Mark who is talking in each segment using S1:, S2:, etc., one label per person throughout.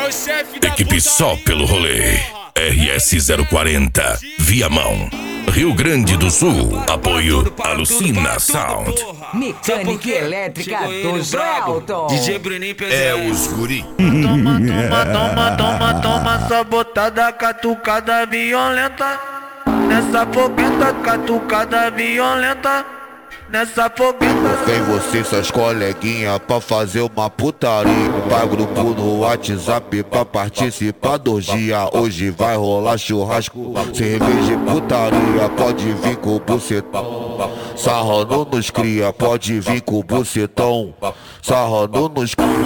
S1: É o chefe da
S2: Equipe só pelo rolê. RS040, Viamão, Rio Grande do Sul. Apoio Alucina Sound.
S3: Mecânica elétrica do Joelton.
S1: DJ Bruninho
S2: É os guri.
S4: Toma, sabotada, catucada violenta. Nessa fogueta, catucada violenta. Nessa fogueta.
S5: Vem você e suas coleguinhas pra fazer uma putaria. Pra grupo no WhatsApp pra participar do dia. Hoje vai rolar churrasco, cerveja e putaria. Pode vir com o bucetão, sarrando nos cria. Pode vir com o bucetão, sarrando nos cria.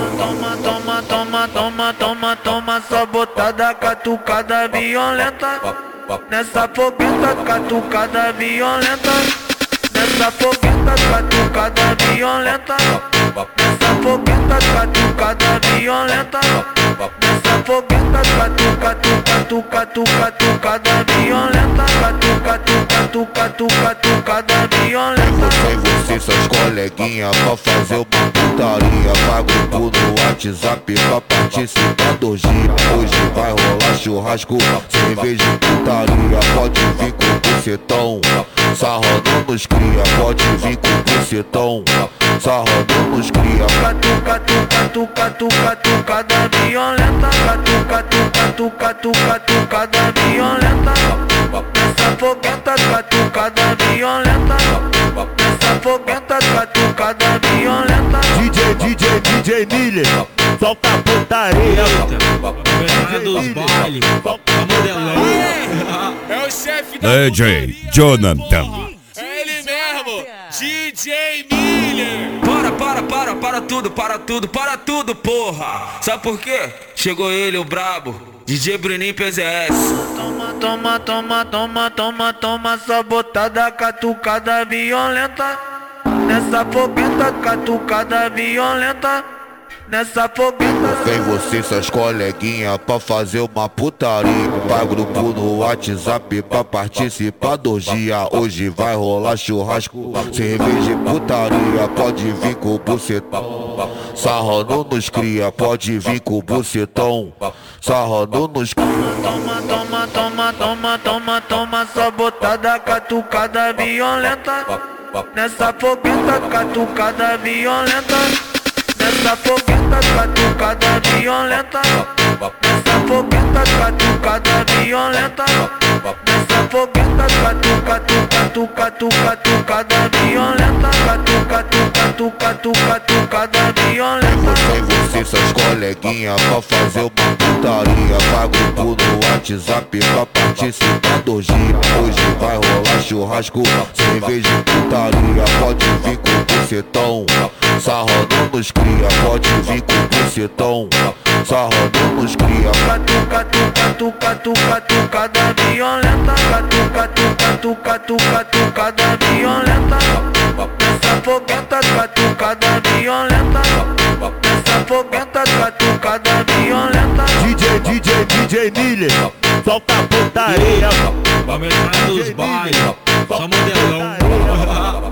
S5: Toma, sabotada, catucada violenta. Nessa fogueta, catucada violenta. Nessa fogueta, catucada violenta. Nessa fogueta, catucada violenta. Nessa fogueta, catucada violenta. Catucada violenta. Vem você e suas coleguinhas pra fazer uma putaria. Pra grupo no WhatsApp pra participar do dia. Hoje vai rolar churrasco, cerveja e putaria. Pode vir com o bucetão, sarrando nos cria. Pode vir com o bucetão, sarrando nos cria. Catucada violenta. Catucada violenta. Nessa fogueta, catucada violenta. Nessa fogueta, catucada violenta.
S6: DJ Miller, solta a putaria.
S1: Galera dos bailes, solta a modelão. É o chefe da
S2: DJ Jonathan.
S1: É ele mesmo, DJ Miller. Para tudo, porra. Sabe por quê? Chegou ele, o brabo, DJ Bruninho PZS.
S4: Toma, sabotada, catucada violenta. Nessa fogueta, catucada violenta. Nessa fogueta. Vem você e suas coleguinhas pra fazer uma putaria. Pra grupo no WhatsApp pra participar do dia. Hoje vai rolar churrasco, cerveja e putaria. Pode vir com o bucetão, sarrando nos cria. Pode vir com o bucetão, sarrando nos cria. Toma, sabotada, catucada violenta. Nessa fogueta, catucada violenta. Nessa fogueta, catucada violenta. Nessa fogueta, catucada violenta. Nessa fogueta, catucada violenta. Catucada violenta. Vem você e suas coleguinhas pra fazer uma putaria. Pra grupo no WhatsApp pra participar do dia. Hoje vai rolar churrasco, cerveja e putaria. Pode vir com o bucetão, sarrando nos cria. Pode vir com o bucetão, sarrando nos cria. Catucada violenta. Catucada violenta. Nessa fogueta, catucada violenta. Nessa fogueta, catucada violenta.
S6: DJ Miller, solta a putaria.
S1: Galera dos bailes, só modelão.